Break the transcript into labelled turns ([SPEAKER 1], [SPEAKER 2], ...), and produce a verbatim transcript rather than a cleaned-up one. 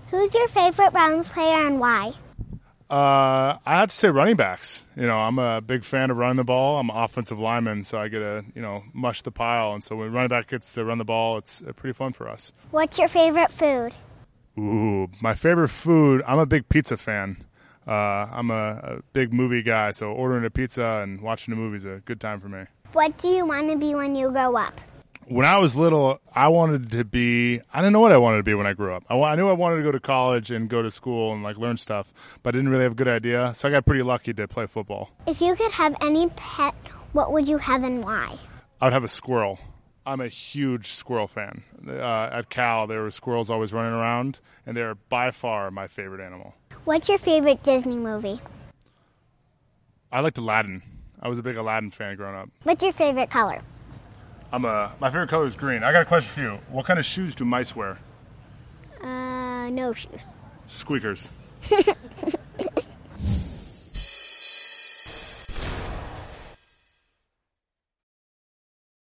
[SPEAKER 1] Who's your favorite Browns player and why?
[SPEAKER 2] Uh, I have to say running backs. You know, I'm a big fan of running the ball. I'm an offensive lineman, so I get to, you know, mush the pile. And so when running back gets to run the ball, it's uh, pretty fun for us.
[SPEAKER 1] What's your favorite food?
[SPEAKER 2] Ooh, my favorite food, I'm a big pizza fan. Uh, I'm a, a big movie guy, so ordering a pizza and watching a movie is a good time for me.
[SPEAKER 1] What do you want to be when you grow up?
[SPEAKER 2] When I was little, I wanted to be, I didn't know what I wanted to be when I grew up. I, I knew I wanted to go to college and go to school and like learn stuff, but I didn't really have a good idea. So I got pretty lucky to play football.
[SPEAKER 1] If you could have any pet, what would you have and why?
[SPEAKER 2] I would have a squirrel. I'm a huge squirrel fan. Uh, at Cal, there were squirrels always running around, and they're by far my favorite animal.
[SPEAKER 1] What's your favorite Disney movie?
[SPEAKER 2] I liked Aladdin. I was a big Aladdin fan growing up.
[SPEAKER 1] What's your favorite color?
[SPEAKER 2] I'm a, my favorite color is green. I got a question for you. What kind of shoes do mice wear?
[SPEAKER 1] Uh, no shoes.
[SPEAKER 2] Squeakers.